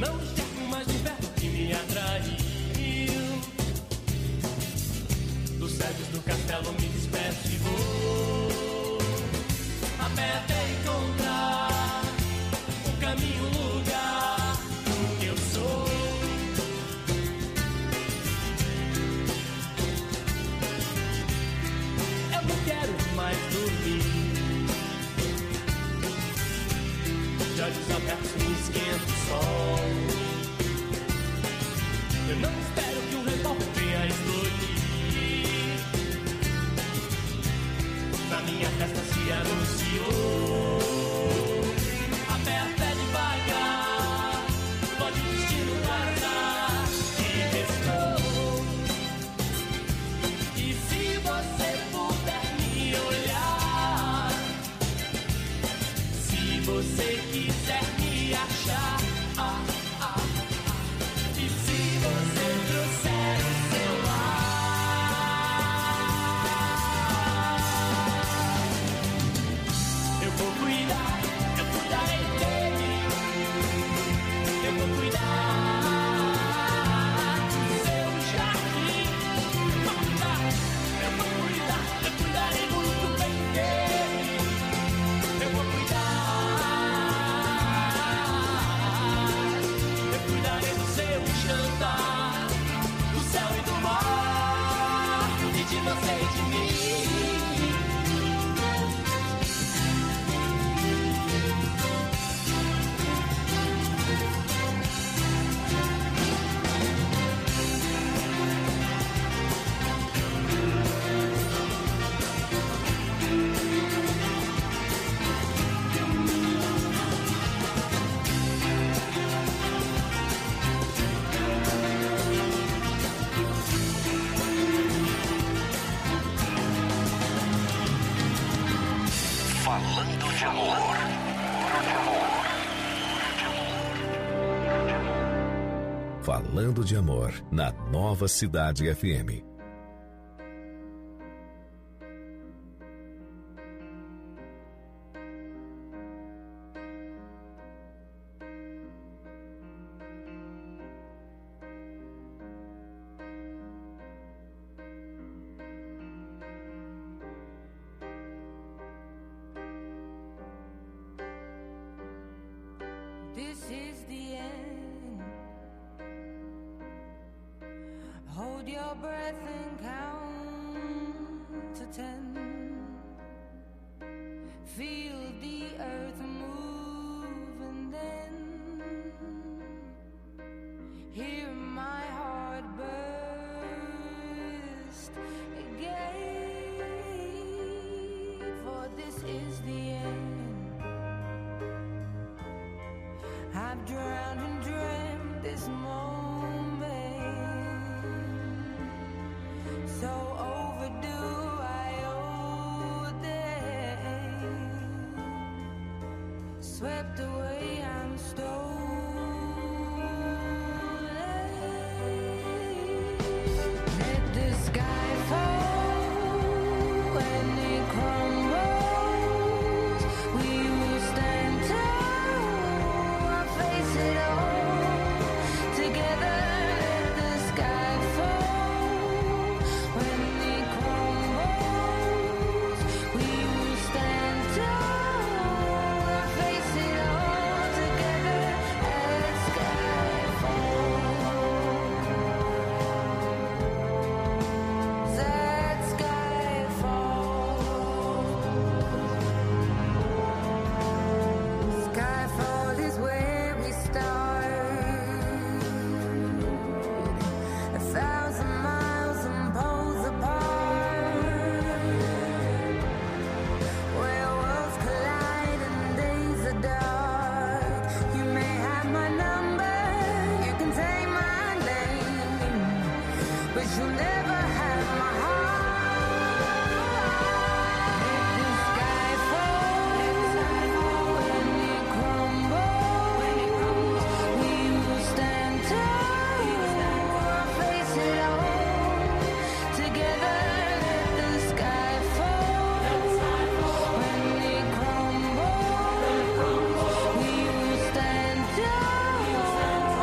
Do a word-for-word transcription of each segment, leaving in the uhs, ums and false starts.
não enxergo mais o inverno que me atraiu. Dos cedros do castelo me despeço e vou a pé até encontrar o caminho, o lugar que eu sou. Eu não quero mais dormir. De olhos abertos me esquenta o sol. Eu não espero que o revólver venha explodir. Na minha festa se anunciou. A pé até devagar, pode o destino guardar que restou. E se você puder me olhar, se você quiser me achar, ah, ah, ah. E se você trouxer o seu ar, eu vou cuidar, eu cuidarei dele. Eu vou cuidar do seu jardim. Eu vou cuidar, eu vou cuidar, eu cuidarei muito bem dele. Eu vou cuidar. Cuidarei do seu jantar, do céu e do mar, e de você e de mim. Falando de amor. Falando de amor na Nova Cidade F M. This is the end. Hold your breath and count to ten. Feel the earth move and then hear my heart burst again. For this is the end. I've drowned and dreamt this moment, so overdue I owe them. Swept away, I'm stolen. Let the sky fall when it crumbles. We will stand tall. Face it all together. Let the sky fall when it crumbles. We will stand tall. Face it all together. Let sky fall. Let sky fall. Skyfall is where we start, a thousand miles and poles apart, where worlds collide and days are dark. You may have my number, you can take my name, but you'll never have my heart. Let the sky fall when it crumbles. We will stand tall, face it all together. Let the sky fall when it crumbles. We will stand tall,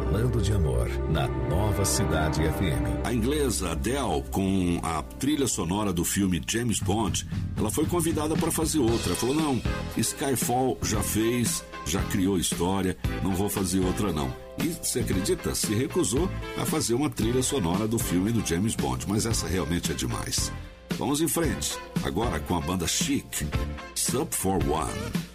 Falando de Amor, na Nova Cidade F M. A inglesa Adele, com a trilha sonora do filme James Bond, ela foi convidada para fazer outra. Ela falou, não, Skyfall já fez, já criou história, não vou fazer outra não. E, você acredita, se recusou a fazer uma trilha sonora do filme do James Bond, mas essa realmente é demais. Vamos em frente, agora com a banda Chic, Sub for One.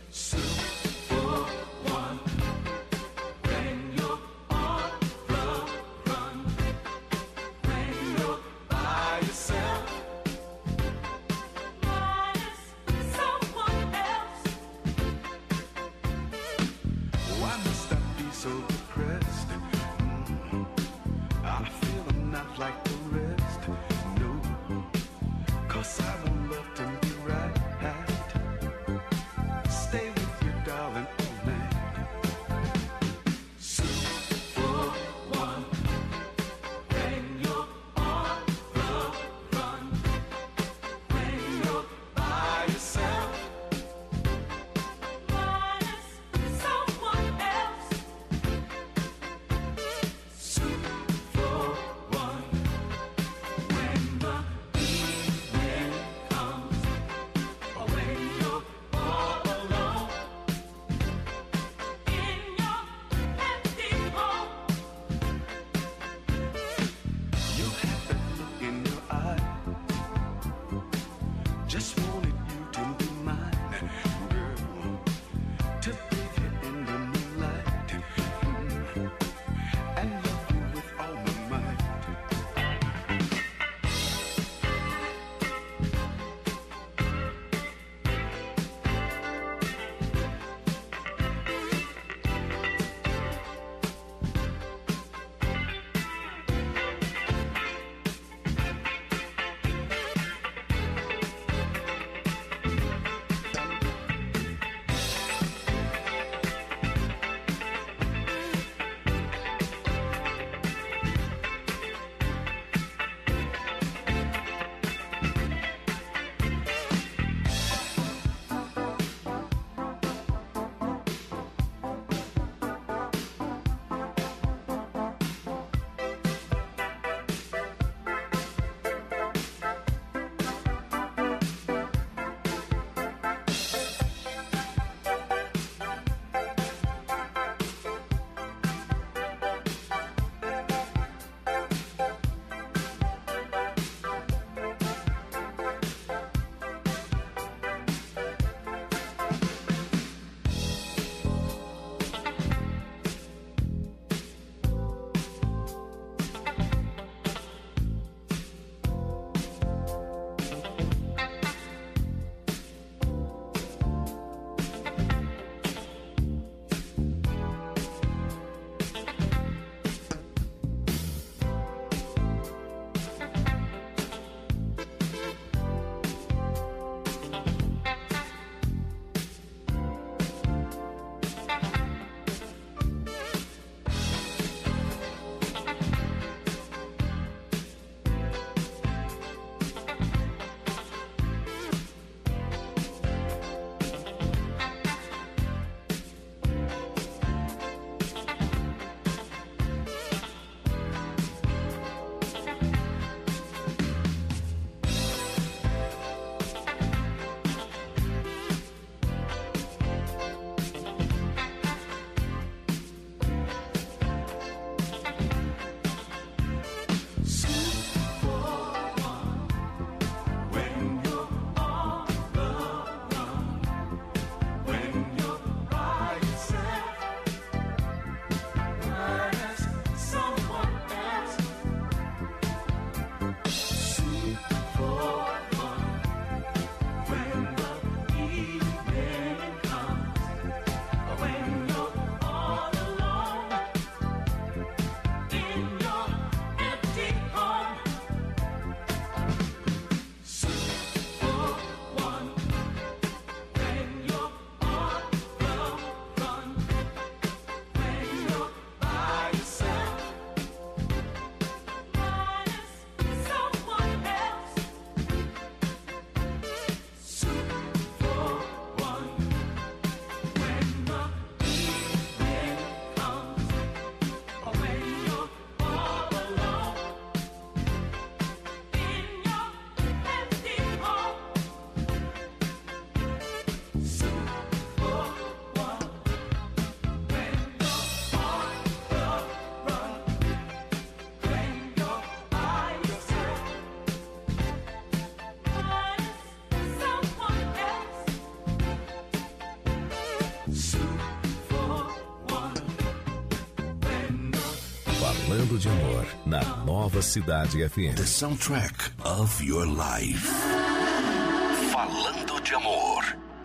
Falando de Amor, na Nova Cidade F M. The soundtrack of your life. Falando de Amor.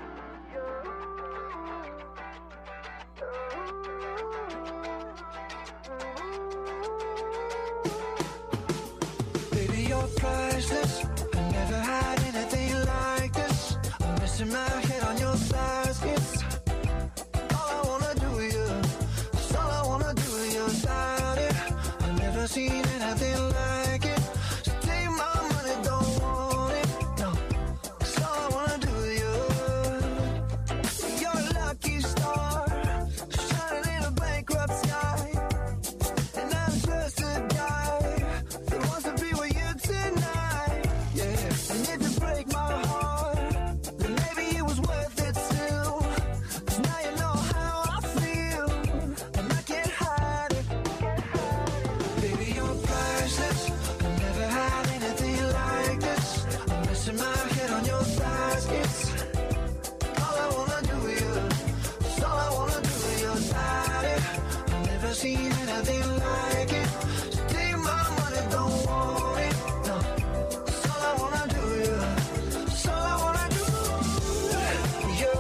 Baby, you're priceless. I never had anything like this. I'm missing my head on your thighs. It's all I wanna do with you. It's all I wanna do with you. Got it. I've never seen anything like it. So take my money, don't want it. No, it's all I wanna do with you. You're a lucky star, shining in a bankrupt sky. And I'm just a guy that wants to be with you tonight. Yeah, and if you break my heart, then maybe it was worth it still. 'Cause now you know how I feel, and I can't hide it. Baby, you're priceless. I never had anything like this. I'm missing my head on your thighs. It's all I wanna do with you. It's all I wanna do with you. Got it. I've never seen anything like it. So take my money, don't want it. No, it's all I wanna do with you. It's all I wanna do with you.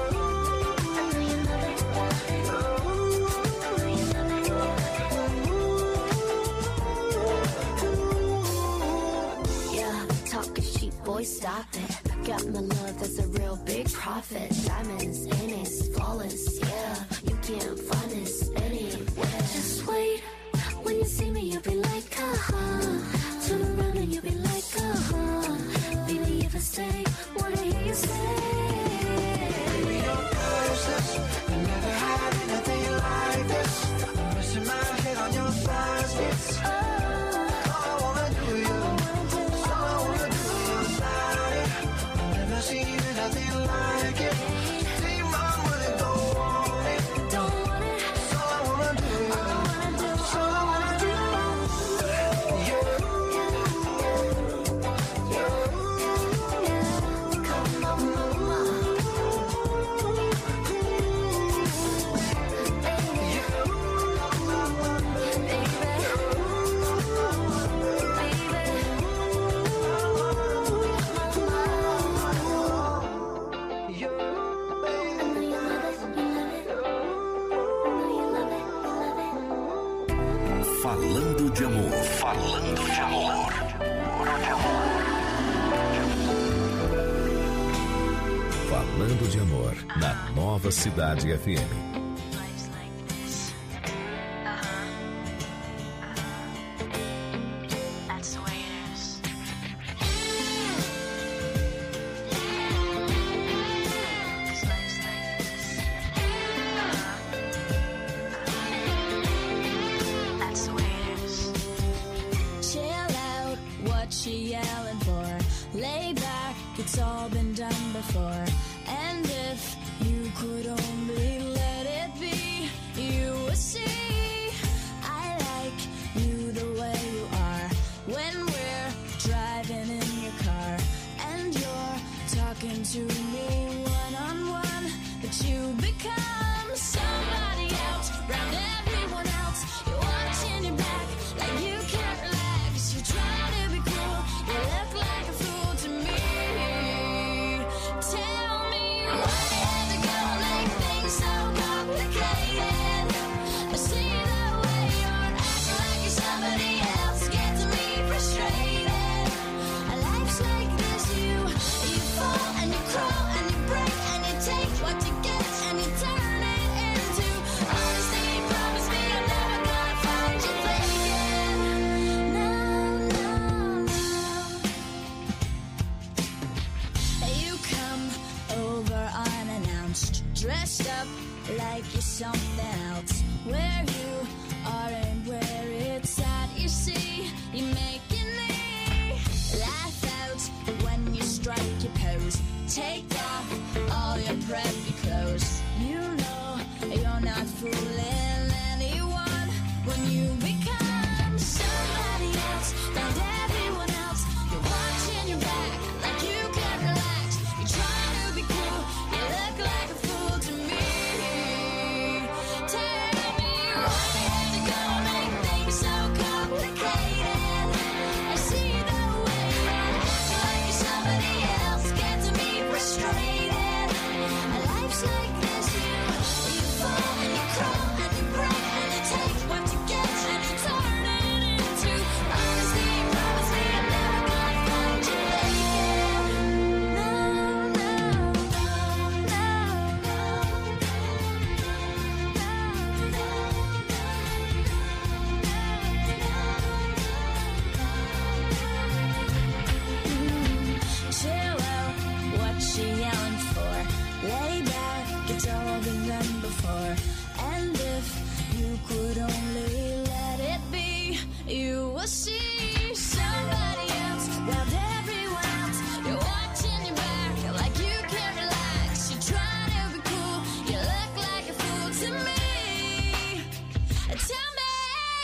Yeah, talking cheap, boy, stop it. Got my love as a real big profit. Diamonds in it's flawless, yeah. You can't find this anywhere. Just wait, when you see me, you'll be like, uh-huh. Turn around and you'll be like, uh-huh. Baby, if I stay, wanna hear you say. Baby, you're priceless. I never had anything like this. I'm missing my head on your thighs. It's all I wanna do with you. It's all I wanna do with you. Got it. I've never seen anything like it. Take my money, don't want it. Don't want it, It's all I wanna do with you. all I wanna do, It's all I wanna do with you. come on, mama. Falando de Amor. Falando de Amor. Falando de Amor, na Nova Cidade F M. Life's like this. Uh-huh. Uh-huh. That's the way it is. 'Cause life's like this. Uh-huh. Uh-huh. That's the way it is. Chill out, what you yelling for? Lay back, it's all been done before. And if you could only let it be, you would see I like you the way you are. When we're driving in your car and you're talking to me one on one, but you become somebody else, round everyone else. You're watching your back like you can't relax. You're trying to be cool, you look like a fool to me. Tell me why you had to go make things so complicated. I see the way you're acting like you're somebody else, gets me frustrated. Life's like this, you you fall and you crawl and you break and you take what you get and you turn it into honesty. Promise me I'm never gonna find you faking. No, no, no. You come over unannounced, dressed up like you're something else. Where you are and where it's at, you see, you're making me laugh out when you strike your pose. Take off all your preppy clothes. You know you're not fooling anyone when you become somebody else, round everyone else. You're watching your back like you can't relax. You're trying to be cool, you look like a fool to me. Tell me why you had to go make things so complicated.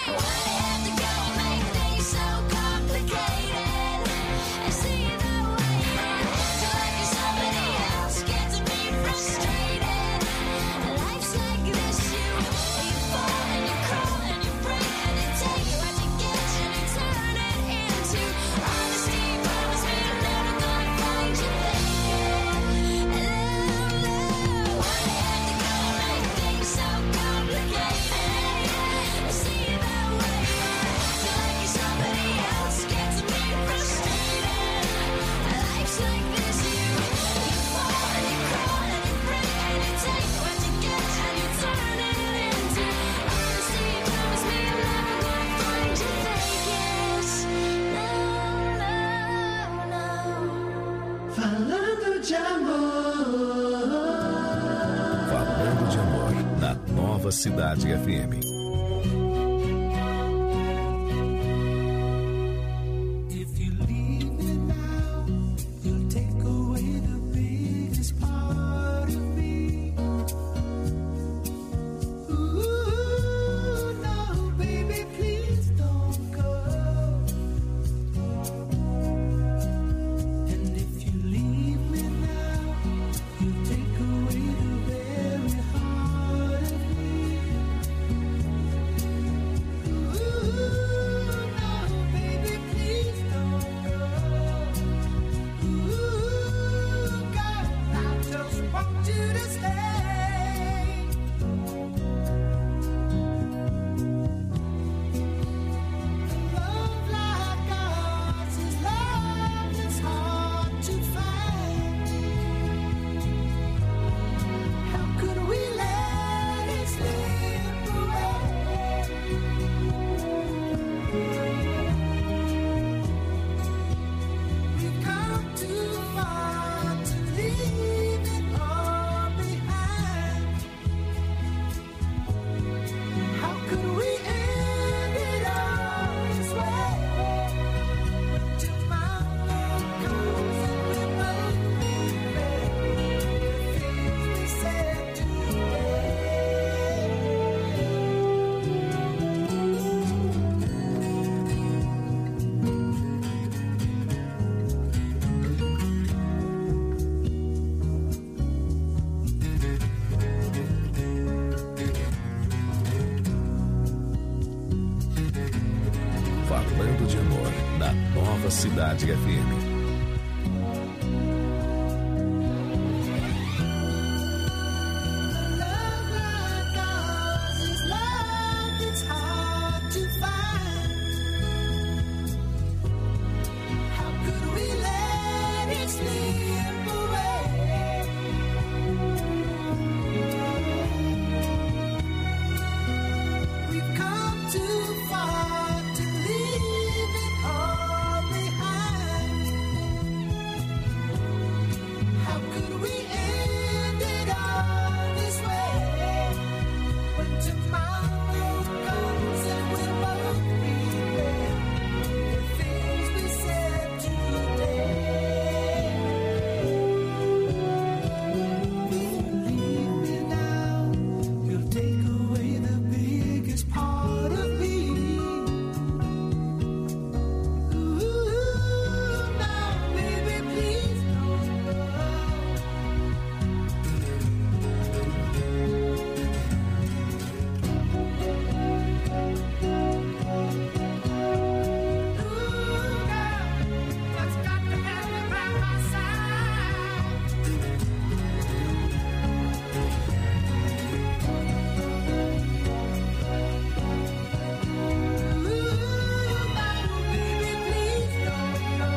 Falando de amor. Falando de amor na Nova Cidade F M. If you leave me now, you'll take away the biggest part of me. Ooh, no, baby, please don't go. And if you leave me now, you'll take away the very heart of me. Ooh, no, baby, please don't go. Ooh, girl, I just want you to stay. Love like ours is love that's hard to find. How could we let it slip away? We've come too far to leave it all behind. How could we end it all this way? When tomorrow comes and we both regret the things we said Falando de amor na Nova Cidade F M. Love like ours is love that's hard to find. How could we let it slip away? We've come too far to leave it all behind. How could we end it all this way? When tomorrow comes and we'll both regret the things we said today. If you leave me now, you'll take away the biggest part of me. Ooh, now, baby, please don't go. Ooh, girl, just got to have you by my side. Ooh, now, baby, please don't go.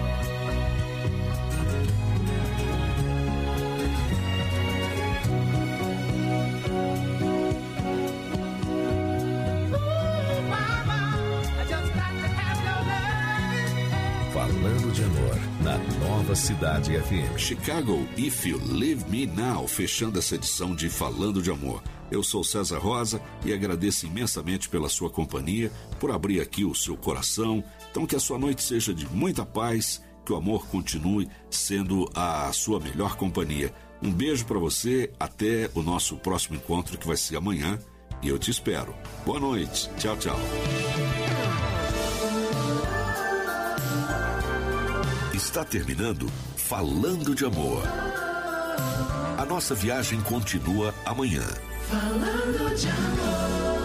Ooh, mama, I just got to have your love. Falando de amor na Nova Cidade F M. Chicago, If You Leave Me Now, fechando essa edição de Falando de Amor. Eu sou César Rosa e agradeço imensamente pela sua companhia, por abrir aqui o seu coração. Então que a sua noite seja de muita paz, que o amor continue sendo a sua melhor companhia. Um beijo para você, até o nosso próximo encontro, que vai ser amanhã, E eu te espero. Boa noite. Tchau, tchau. Está terminando Falando de Amor. A nossa viagem continua amanhã. Falando de amor.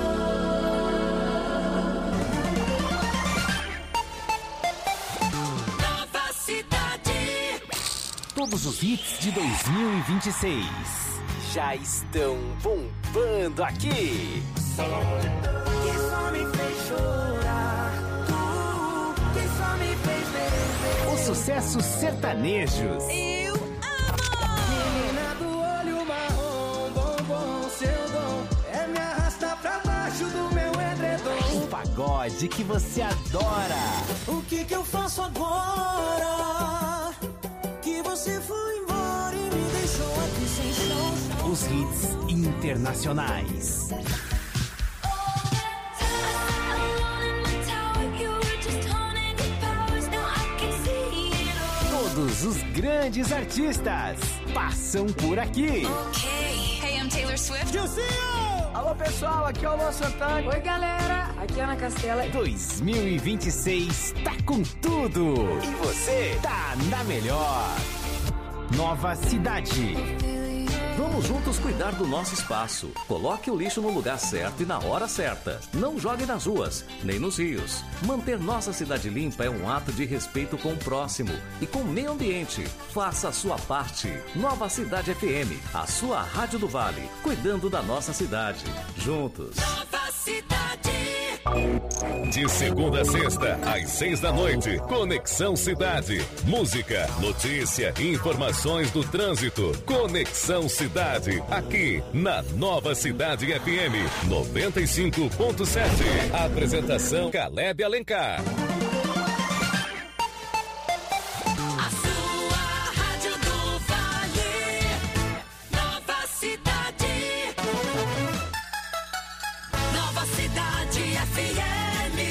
Nova cidade. Todos os hits de dois mil e vinte e seis já estão bombando aqui. Que só me fez chorar, tu, que só me fez beber. Os sucessos sertanejos. Eu amo. Menina do olho marrom, bombom, seu dom é me arrastar pra baixo do meu edredom. O pagode que você adora. O que que eu faço agora? Que você foi embora e me deixou aqui sem chão. Os hits internacionais. Todos os grandes artistas passam por aqui. Okay. Hey, I'm Taylor Swift. Alô, pessoal, aqui é o Luan Santana. Oi, galera, aqui é Ana Castela. dois mil e vinte e seis tá com tudo. E você tá na melhor. Nova cidade. Vamos juntos cuidar do nosso espaço. Coloque o lixo no lugar certo e na hora certa. Não jogue nas ruas, nem nos rios. Manter nossa cidade limpa é um ato de respeito com o próximo e com o meio ambiente. Faça a sua parte. Nova Cidade F M, a sua rádio do Vale, cuidando da nossa cidade. Juntos. Nova cidade. De segunda a sexta, às seis da noite, Conexão Cidade. Música, notícia e informações do trânsito. Conexão Cidade, aqui na Nova Cidade F M noventa e cinco ponto sete. Apresentação Caleb Alencar. A sua rádio do Vale. Nova cidade. Nova cidade F M.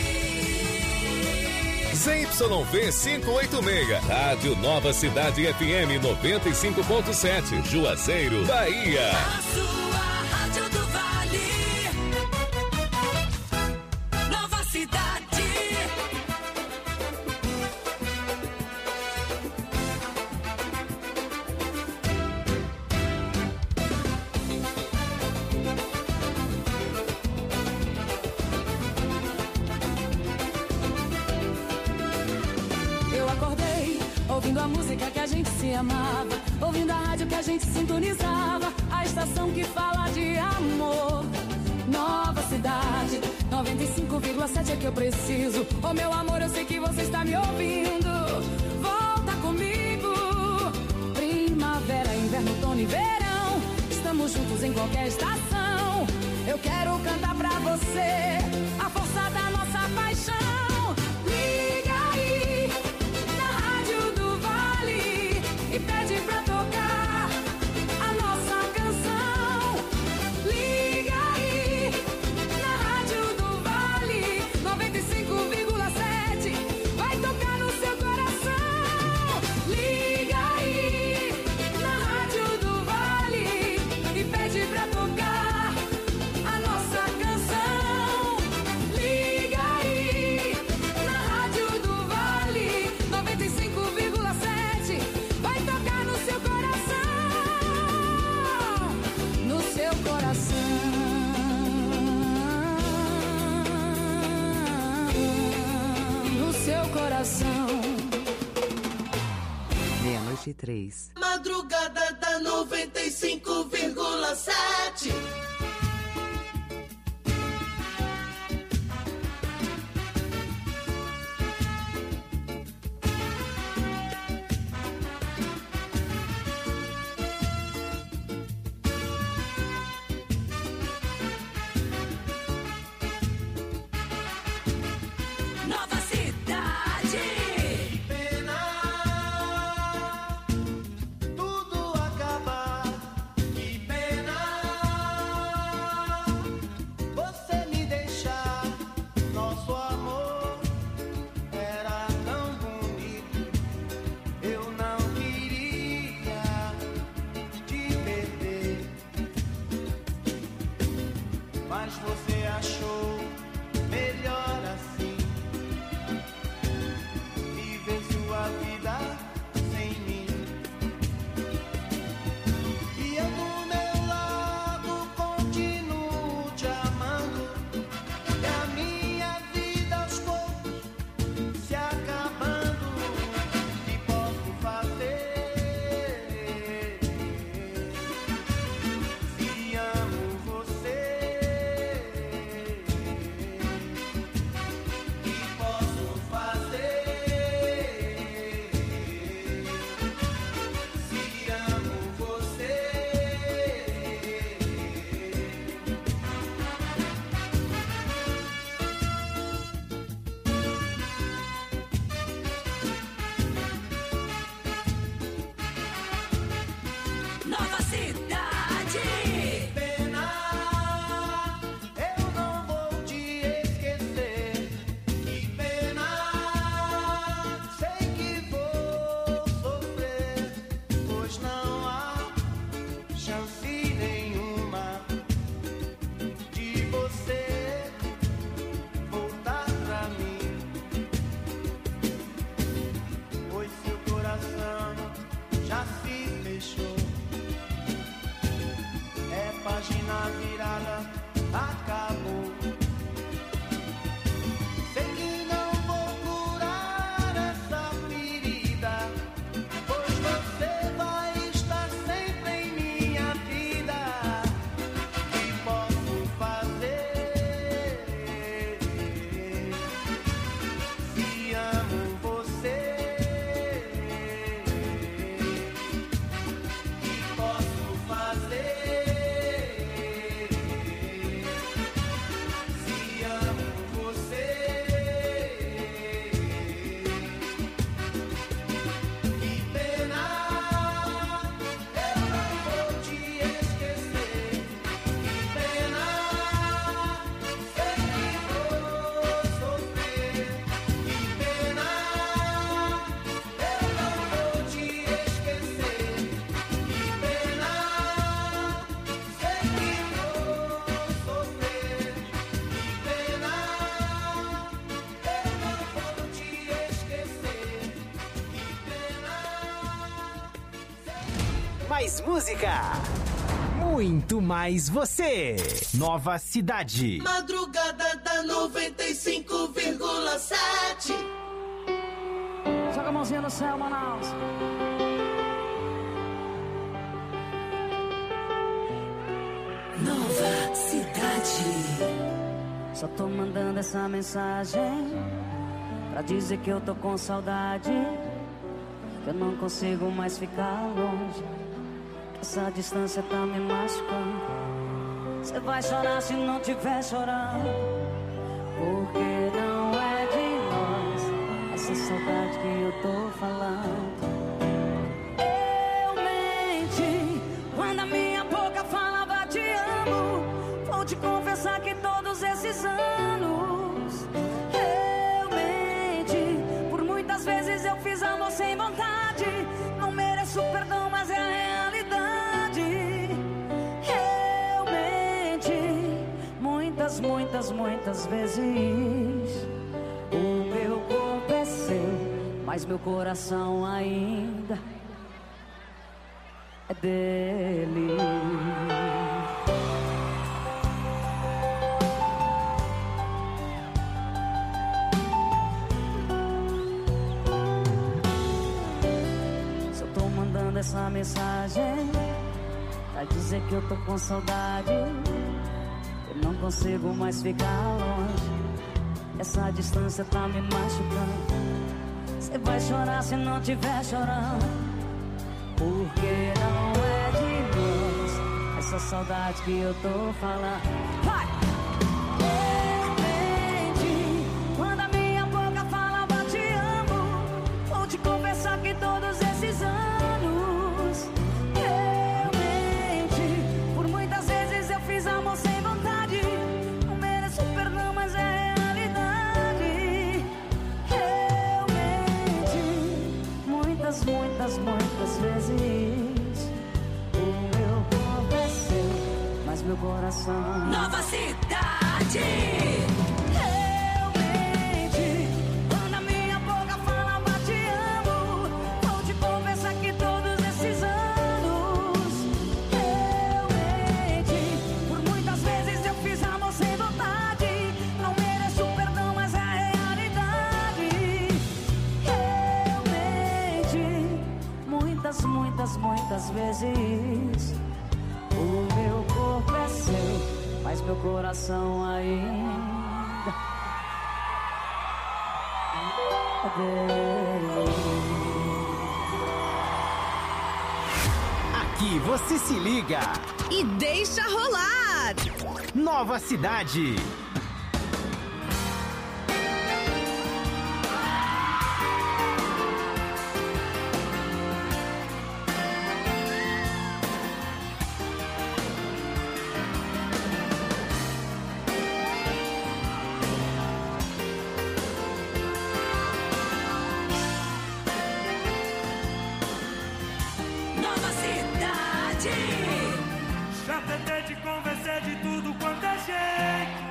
Z Y V quinhentos e oitenta e seis, Rádio Nova Cidade F M noventa e cinco ponto sete, Juazeiro, Bahia. A sua rádio do Vale. Nova cidade. Eu acordei ouvindo a música que a gente se amava, ouvindo a rádio que a gente sintonizava, a estação que fala de amor. Nova cidade, noventa e cinco vírgula sete é que eu preciso. Oh, meu amor, eu sei que você está me ouvindo. Volta comigo. Primavera, inverno, outono e verão, estamos juntos em qualquer estação. Eu quero cantar pra você a força da nossa paixão. Liga aí na rádio do Vale e pede pra tocar a nossa canção. Liga aí na rádio do Vale noventa e cinco vírgula sete, vai tocar no seu coração. Liga aí na rádio do Vale e pede pra tocar a nossa canção. Liga aí na rádio do Vale noventa e cinco vírgula sete, vai tocar no seu coração, no seu coração, no seu coração. Meia-noite e três. Madrugada da noventa e cinco vírgula sete. Nova cidade. Que pena tudo acabar. Que pena mas você achou melhor assim. Viver sua vida sem mim. E eu do meu lado continuo te amando. E a minha vida aos poucos se acabando. E posso fazer se amo você. E posso fazer se amo você. Nova Cidade. Pena, eu não vou te esquecer. Que pena, sei que vou sofrer, pois não há chance nenhuma de você voltar pra mim. Pois seu coração já se fechou. É página virada, acabou. Sei que não vou curar essa ferida, pois você vai estar sempre em minha vida. E posso fazer se amo você. E posso fazer se amo você. Que pena, eu não vou te esquecer. Que pena, sei que vou sofrer. Que pena, eu não vou te esquecer. Que pena, sei que vou sofrer. Que pena, eu não vou te esquecer. Mais música, muito mais você. Nova Cidade. Madrugada da noventa e cinco vírgula sete. Joga a mãozinha no céu, Manaus. Nova Cidade. Só tô mandando essa mensagem pra dizer que eu tô com saudade, que eu não consigo mais ficar longe, que essa distância tá me machucando. Você vai chorar se não tiver chorando, porque não é de nós essa saudade que eu tô falando. Eu menti quando a minha boca falava te amo. Vou te confessar que todos esses anos eu menti. Por muitas vezes eu fiz amor sem vontade. Não mereço perdão, mas é a realidade. Eu menti muitas, muitas, muitas vezes. O meu corpo é seu, mas meu coração ainda é dele. Só tô mandando essa mensagem pra dizer que eu tô com saudade, eu não consigo mais ficar longe, essa distância tá me machucando. Você vai chorar se não tiver chorando, porque não é de nós essa saudade que eu tô falando. Vai! Eu menti quando a minha boca falava te amo. Vou te confessar que todos esses anos eu menti. Por muitas vezes eu fiz amor sem vontade. Não mereço perdão, mas é a realidade. Eu menti muitas, muitas, muitas vezes. O meu corpo é seu, mas meu coração coração. Nova Cidade. Realmente, quando a minha boca falava te amo, vou te confessar que todos esses anos, realmente, por muitas vezes eu fiz amor sem vontade. Não mereço perdão, mas é a realidade. Realmente, muitas, muitas, muitas vezes o meu corpo é seu, mas meu coração ainda é dele. Aqui você se liga e deixa rolar. Nova Cidade. Nova Cidade. Já tentei te convencer de tudo quanto é jeito.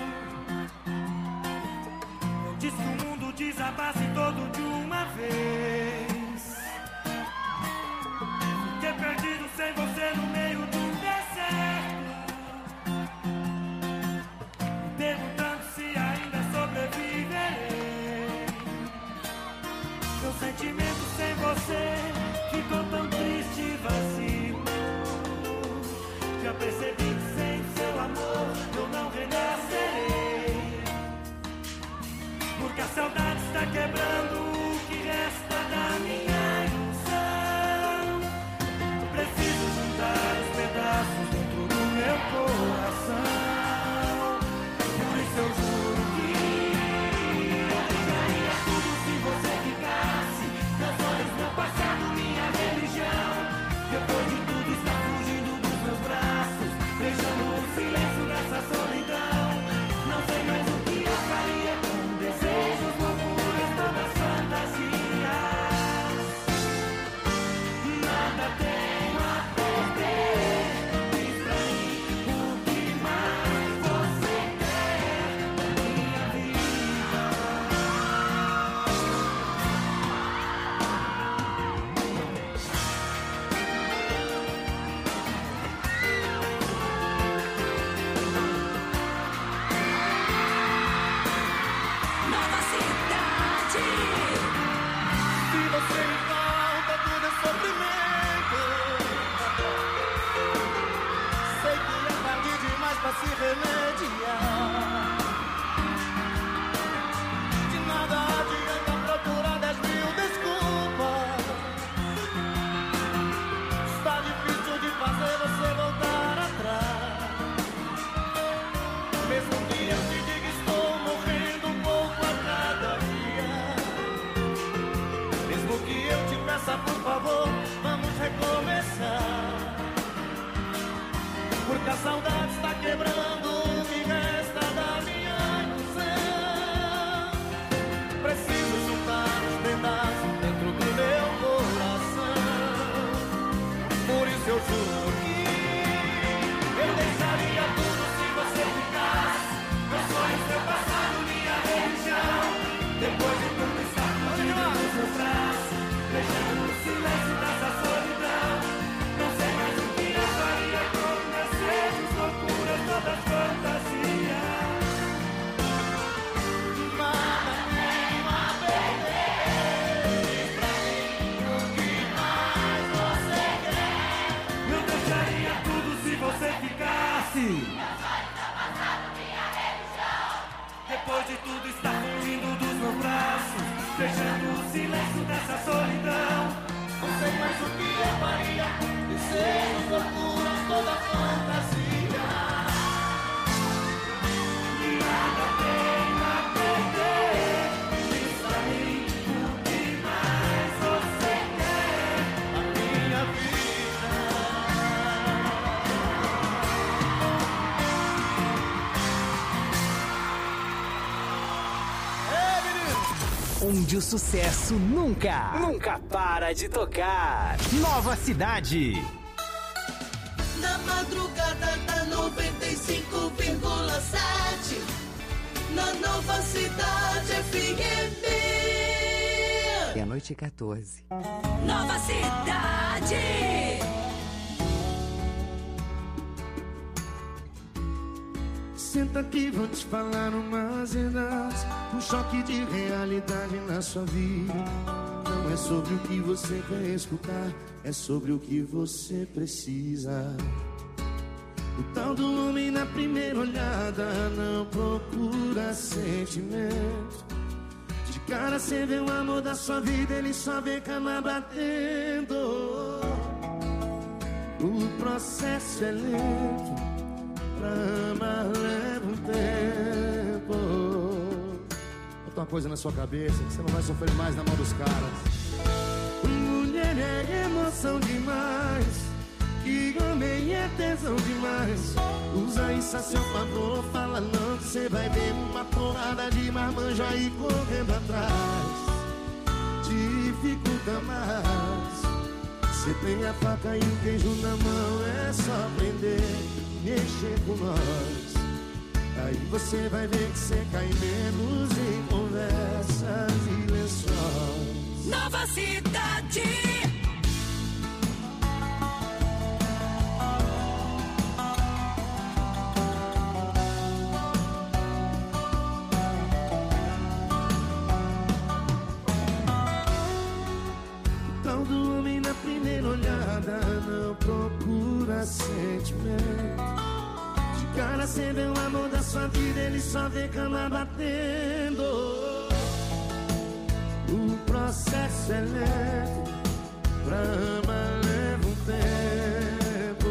Diz que o mundo desabasse todo de uma vez. Fiquei perdido sem você no meio do deserto, perguntando se ainda sobreviverei. Meu sentimento sem você ficou tão triste e vazio. Já percebi que sem seu amor eu não renascerei. Porque a saudade está quebrando o que resta da minha ilusão. Preciso juntar os pedaços dentro do meu coração. Por isso eu juro que eu deixaria tudo se você ficasse. Meus olhos, meu passado, minha religião. Depois de tudo está fugindo dos meus braços, deixando o silêncio dessa solidão. Não sei mais o que eu faria com desejos, loucuras, todas fantasias. Nada tenho a perder. Diz pra mim o que mais você quer da minha vida. Nova Cidade. Se você me falta, tudo é sofrimento. Sei que é tarde demais pra se remediar. De nada adianta procurar dez mil desculpas. Está difícil de fazer você voltar atrás. Mesmo que eu te diga estou morrendo um pouco a cada dia. Mesmo que eu te peça por favor, vamos recomeçar. Porque a saudade está quebrando o que resta da minha ilusão. Preciso juntar os pedaços dentro do meu coração. Por isso eu juro que eu deixaria tudo se você ficasse. Meus sonhos, meu passado, minha religião. Depois de tudo estar fugindo dos seus braços, deixando o silêncio dessa solidão. Não sei mais o que eu faria com desejos, loucuras, todas fantasias. Nada tenho a perder. Diz pra mim o que mais você quer. Eu deixaria tudo se você ficasse. Depois de tudo está fugindo dos meus braços, deixando o silêncio dessa solidão. Não sei mais o que eu faria. Desejos, loucuras, toda fantasia. Nada tenho a perder. Diz pra mim o que mais você quer da minha vida. Onde o sucesso nunca, nunca para de tocar. Nova Cidade. Na madrugada da noventa e vírgula sete na Nova Cidade F M. Meia-noite e quatorze. Nova Cidade. Senta aqui, vou te falar umas verdades. Um choque de realidade na sua vida. Não é sobre o que você quer escutar, é sobre o que você precisa. O tal do homem na primeira olhada não procura sentimento. De cara cê vê o amor da sua vida, ele só vê cama batendo. O processo é lento, pra amar leva um tempo. Bota uma coisa na sua cabeça, que você não vai sofrer mais na mão dos caras. Mulher é emoção demais, que homem é tesão demais. Usa isso a seu favor, fala não, que cê vai ver uma porrada de marmanjo aí correndo atrás. Dificulta mais. Cê tem a faca e o queijo na mão, é só prender, mexer com nós. Aí você vai ver que cê cai menos em conversas e lençóis. Nova Cidade. Do homem na primeira olhada não procura sentimento. De cara cê vê o amor da sua vida, ele só vê cama batendo. O processo é lento, pra amar leva um tempo.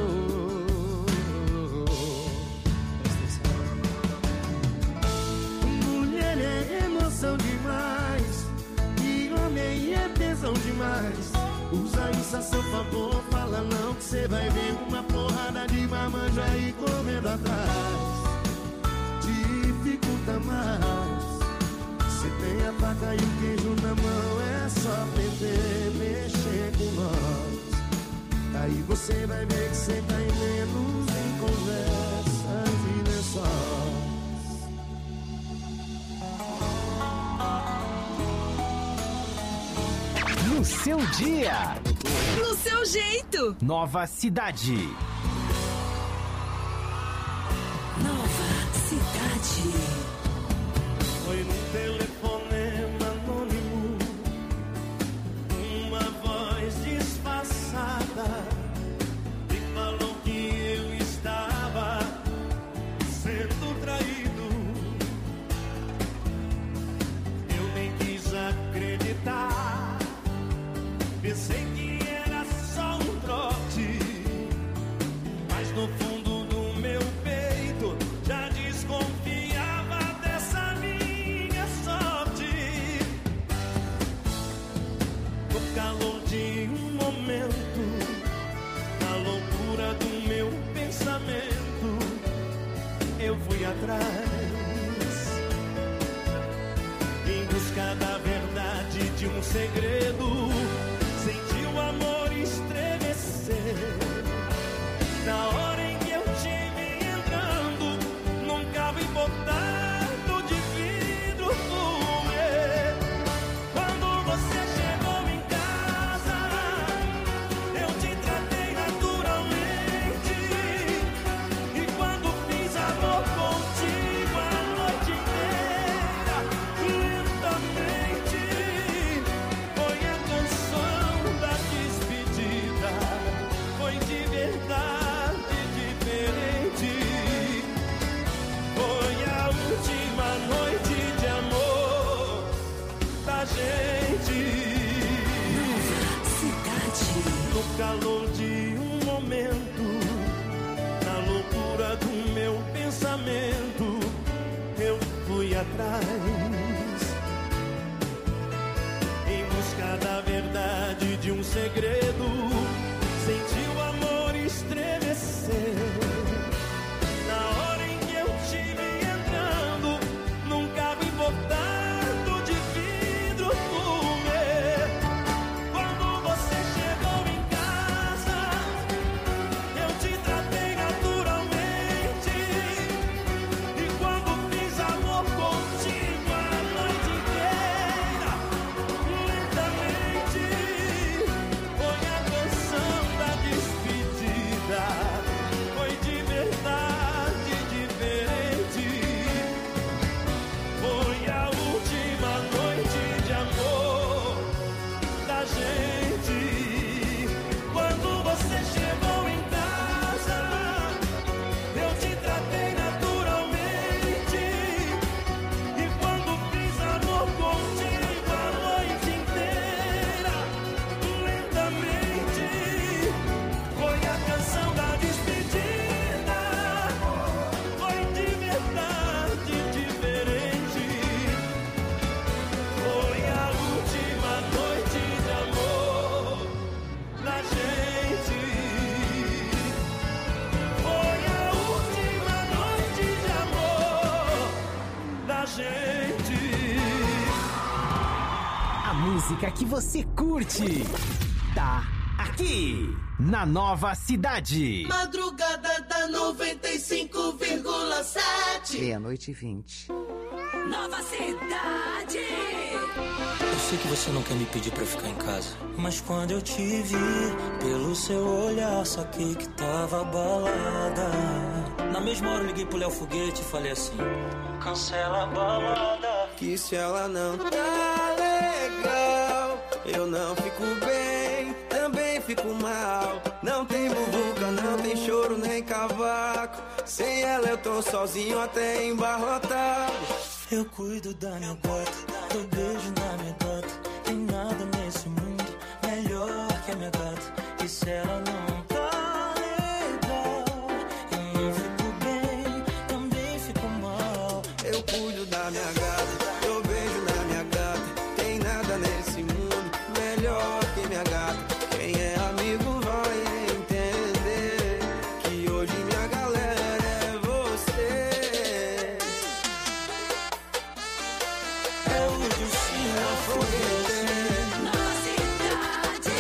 Mulher é emoção demais, e homem é tesão demais. Usa isso a seu favor, fala não, que cê vai ver uma porrada de marmanjo aí correndo atrás. Dificulta mais. Cê tem a faca e o queijo na mão, é só prender, mexer com nós. Aí você vai ver que cê cai menos em conversas e lençóis. No seu dia, no seu jeito. Nova Cidade. Nova Cidade. Foi num telefonema anônimo, uma voz disfarçada me falou que eu estava sendo traído. Eu nem quis acreditar, pensei que era só um trote, mas no fundo do meu peito já desconfiava dessa minha sorte. No calor de um momento, na loucura do meu pensamento, eu fui atrás, em busca da verdade de um segredo. Senti o amor estremecer na hora em que eu tive entrando num carro importado de vidro fumê. Quando você chegou em casa, eu te tratei naturalmente, e quando fiz amor contigo a noite inteira, lentamente, foi a música que você curte tá aqui na Nova Cidade. Madrugada da noventa e cinco vírgula sete. Meia-noite e vinte. Nova Cidade. Eu sei que você não quer me pedir pra ficar em casa, mas quando eu te vi, pelo seu olhar, saquei que tava balada. Na mesma hora eu liguei pro Léo Foguete e falei assim: cancela a balada, que se ela não tá legal, eu não fico bem, também fico mal. Não tem muvuca, não tem choro nem cavaco. Sem ela eu tô sozinho até embarrotado. Eu cuido da minha gata, dou beijo na minha gata. Tem nada nesse mundo melhor que a minha gata. E se ela não tá legal, eu não fico bem, também fico mal. Eu cuido da minha gata, dou beijo na minha gata. Tem nada nesse mundo melhor que minha gata. Quem é amigo vai entender que hoje minha galera é você. É o Dilcinho Foguete. Nova Cidade.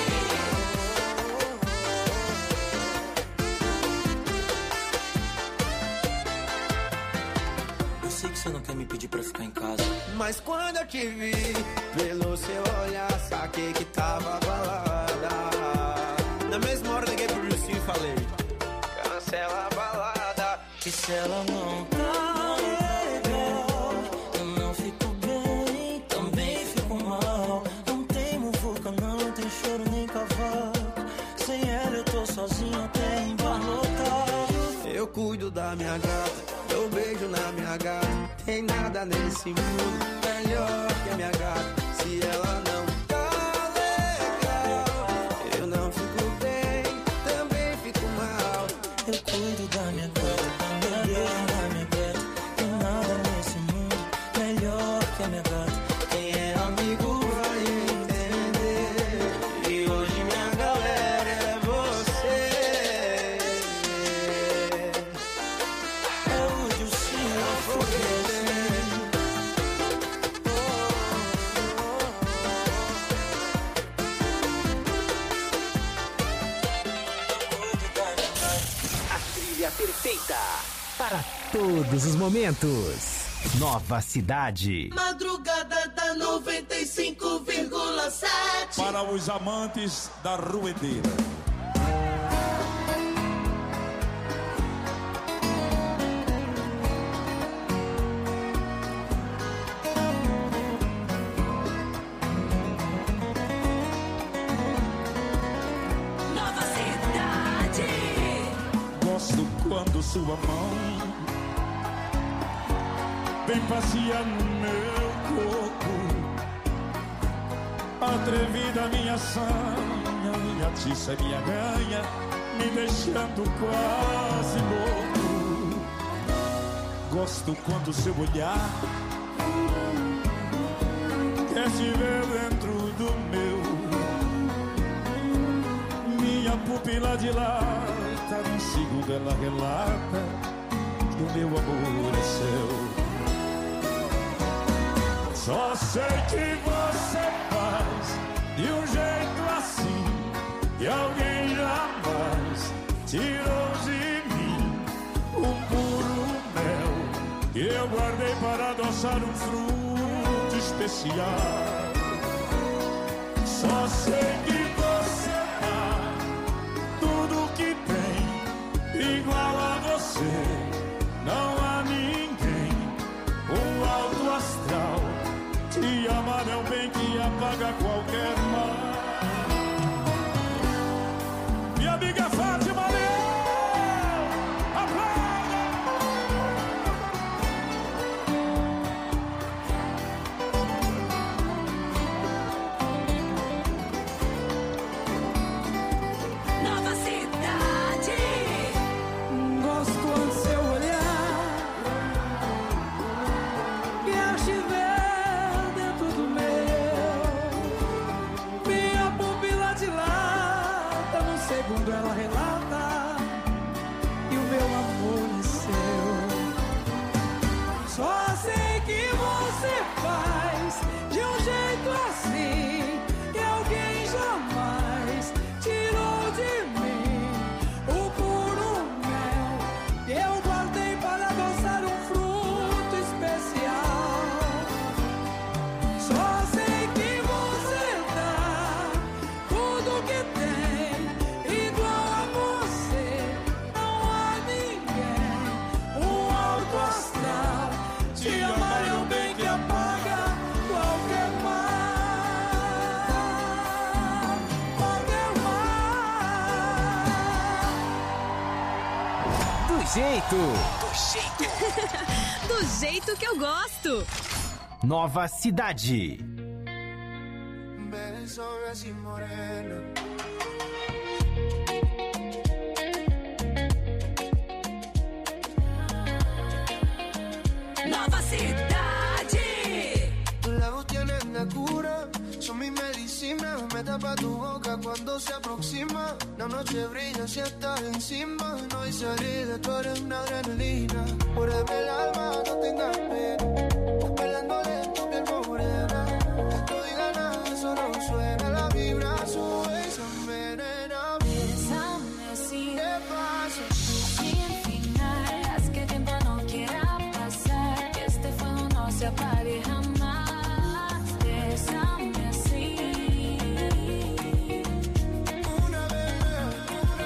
Eu sei que você não quer me pedir pra ficar em casa, mas quando eu te vi, pelo seu olhar, saquei que tava balada. Na mesma hora liguei pro Dilcinho e falei: cancela a balada, que se ela não tá legal, eu não fico bem, também fico mal. Não tem muvuca, não tem choro nem cavaco. Sem ela eu tô sozinho até embarrotado. Eu cuido da minha gata, dou beijo na minha gata. Tem nada nesse mundo melhor que a minha gata. Se ela não tá legal, eu não fico bem, também fico mal. Eu cuido da minha gata, dou beijo na minha gata. Tem nada nesse mundo melhor que a minha gata. Quem é amigo vai entender e hoje minha galera é você. É o Dilcinho Foguete. A trilha perfeita para todos os momentos. Nova Cidade. Madrugada da noventa e cinco vírgula sete. Para os amantes da ruedeira. Nova Cidade. Gosto quando sua mão vem passear no meu corpo. Atrevida minha sanha, minha atiça, minha ganha, me deixando quase louco. Gosto quando seu olhar quer se ver dentro do meu. Minha pupila dilata, num segundo ela relata que o meu amor é seu. Só sei que você faz de um jeito assim que alguém jamais tirou de mim o puro mel que eu guardei para adoçar um fruto especial. Só sei que você dá tudo que tem igual a você. Não há ninguém, um alto astral. Te amar é o bem que apaga qualquer mal. Minha amiga Fátima Leão, aplauda! Nova Cidade. Gosto do seu olhar, quer te ver dentro do meu. Minha pupila dilata, num segundo ela relata e o meu amor é seu. Só sei que você faz de um jeito assim jeito. Do jeito. Do jeito que eu gosto. Nova Cidade. Nova Cidade. Tus labios tienen la cura, son mi medicina. Me tapa tu boca cuando se aproxima. La noche brilla si estás encima. No hay salida, tú eres una adrenalina. Muérdeme el alma, no tengas pena. Bailando lento, piel morena. Esto diga nada, solo suena. La vibra sube y se envenena. Bésame así, ¿qué pasa? sin final. Haz que el tiempo no quiera pasar. Que este fuego no se apague jamás. Bésame así. Una bebé, una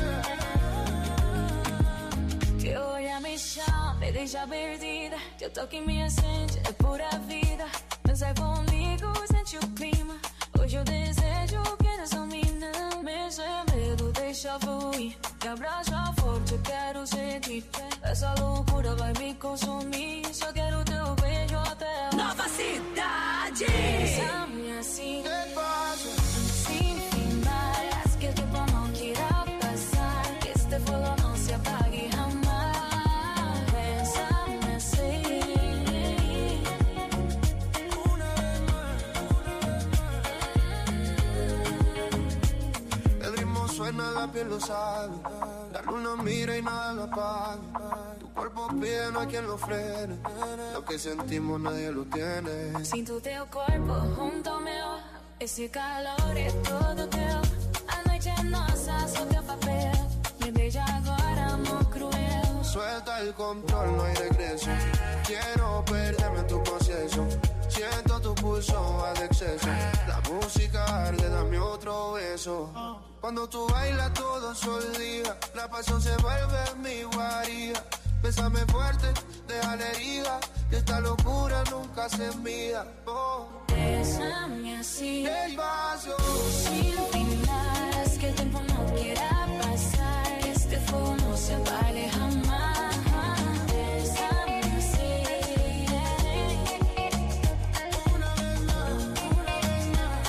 bebé. Que hoy a mi chão me deixa perdida. Teu toque me acende, é pura vida. Dança comigo, sente o clima. Hoje eu desejo que nos domina. Mexe medo, deixa fluir. Me abraça forte, eu quero sentir. Essa loucura vai me consumir. Só quero teu beijo até o Nova Cidade. Bésame assim, ¿qué pasa? sin final. Haz que el tiempo no quiera pasar. Que este fuego no se apague jamás. Bésame así. El ritmo suena, la piel lo sabe. La luna mira y nada lo apaga. Tu cuerpo pide, no hay quien lo frene. Lo que sentimos nadie lo tiene. Sinto teu corpo junto ao meu. Esse calor é todo teu. A noite é nossa, só teu papel. Me beija agora, amor cruel. Suelta el control, no hay regreso. Quiero perderme en tu proceso. Siento tu pulso al exceso. La música arde, dame otro beso. Cuando tú bailas todo se olvida. La pasión se vuelve mi guarida. Bésame fuerte, deja la herida. Que esta locura nunca se mida. Oh. Bésame así, despacio, sin final. Haz que el tiempo no quiera pasar. Que este fuego no se apague jamás. Bésame así. una vez más, una vez más.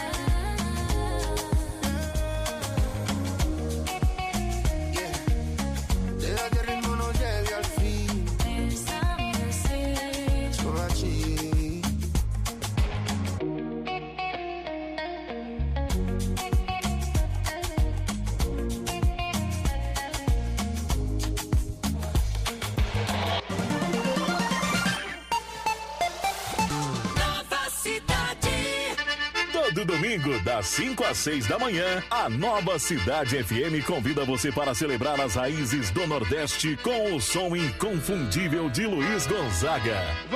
Yeah. Deja que el ritmo no llegue al fin. Bésame así. Solo así. Nova Cidade. Todo domingo, das cinco às seis da manhã, a Nova Cidade F M convida você para celebrar as raízes do Nordeste com o som inconfundível de Luiz Gonzaga.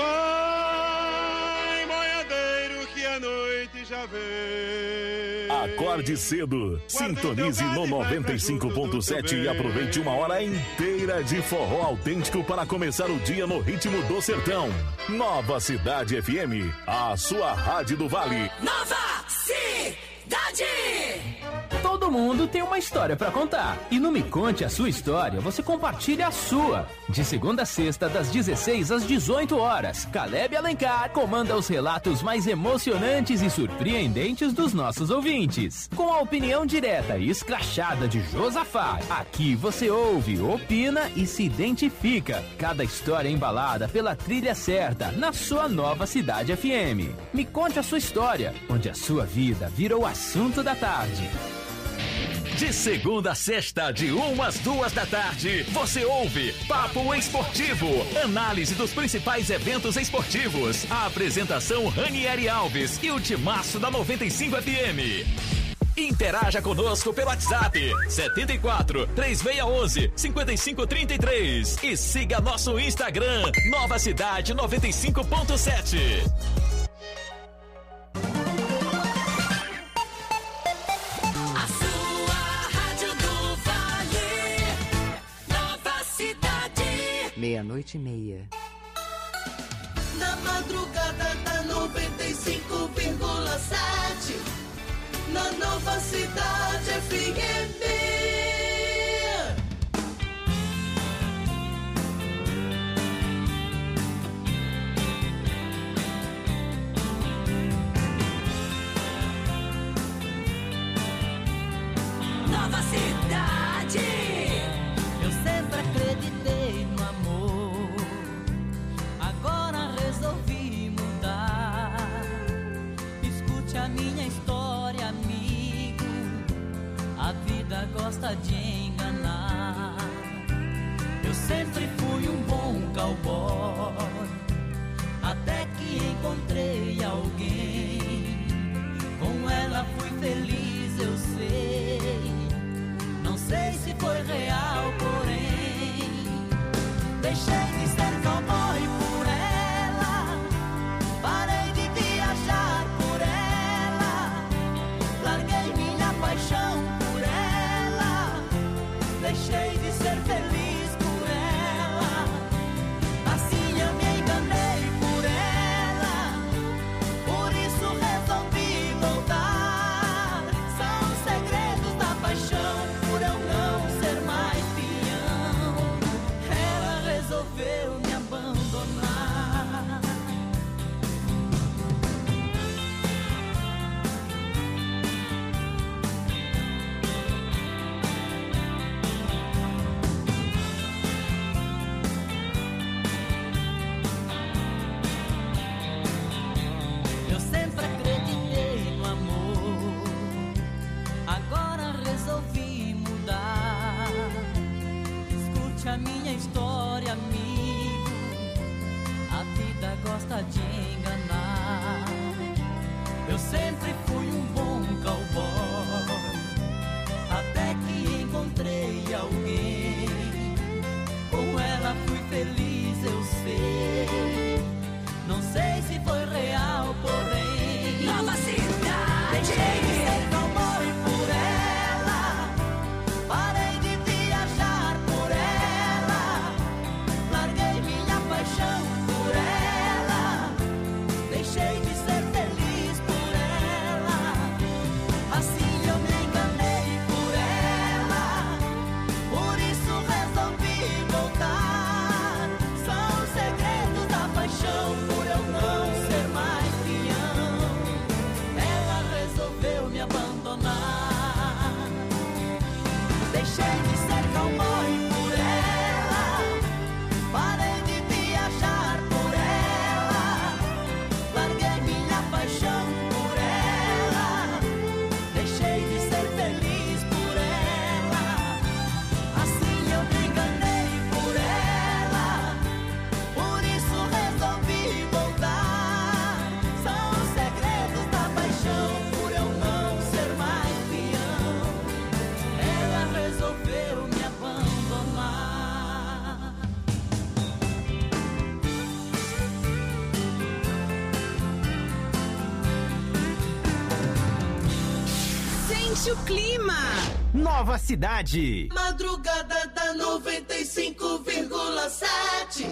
Vai, boiadeiro, que a noite já vem. Acorde cedo, sintonize no noventa e cinco ponto sete e aproveite uma hora inteira de forró autêntico para começar o dia no ritmo do sertão. Nova Cidade F M, a sua rádio do Vale. Nova Cidade. Todo mundo tem uma história pra contar. E no Me Conte a Sua História, você compartilha a sua. De segunda a sexta, das dezesseis às dezoito horas, Caleb Alencar comanda os relatos mais emocionantes e surpreendentes dos nossos ouvintes. Com a opinião direta e escrachada de Josafá, aqui você ouve, opina e se identifica. Cada história é embalada pela trilha certa, na sua Nova Cidade F M. Me Conte a Sua História, onde a sua vida vira o assunto da tarde. De segunda a sexta, de uma às duas da tarde, você ouve Papo Esportivo, análise dos principais eventos esportivos. A apresentação Ranieri Alves e o timaço da noventa e cinco F M. Interaja conosco pelo WhatsApp setenta e quatro, três seis um um, cinco cinco três três e siga nosso Instagram Nova Cidade noventa e cinco ponto sete. Meia-noite e meia. Na madrugada da noventa e cinco vírgula sete, na Nova Cidade F M. gosta de enganar. Eu sempre fui um bom cowboy, até que encontrei alguém. Com ela fui feliz, eu sei. Não sei se foi real, porém deixei de ser cowboy por ela. Parei de viajar por ela. Larguei minha paixão por ela. Deixei de ser feliz por ela. Assim eu me enganei por ela. Por isso resolvi voltar. São os segredos da paixão, por eu não ser mais peão. Ela resolveu me abandonar. Eu sempre acreditei no amor, agora resolvi mudar. Escute a minha história, amigo. A vida gosta de enganar. Eu sempre fui um bom cowboy, até que encontrei alguém. Com ela fui feliz, eu sei. Não sei se foi real, porém Nova Cidade. deixei de ser cowboy por ela. Parei de viajar por ela. Larguei minha paixão por ela. Deixei de ser feliz por ela. Assim eu me enganei por ela. Por isso resolvi voltar. São os segredos da paixão, por eu não ser mais peão. Ela resolveu me abandonar. Deixei de ser cowboy por ela. Parei de viajar por ela. Larguei minha paixão por ela. Deixei de ser feliz por ela. Assim eu me enganei por ela. Por isso resolvi voltar. São os segredos da paixão, por eu não ser mais peão. Ela resolveu me abandonar. Sente o clima. Nova Cidade. Madrugada da noventa e cinco vírgula sete.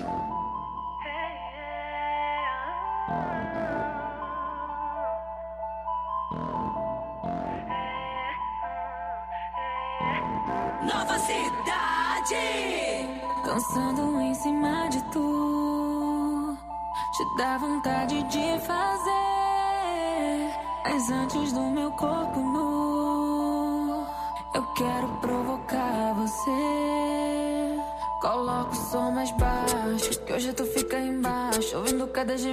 Nova Cidade. Cansando em cima de tu, te dá vontade de fazer, mas antes do meu corpo nu, eu quero provocar você. Coloca o som mais baixo, que hoje tu fica embaixo, ouvindo cada gemido.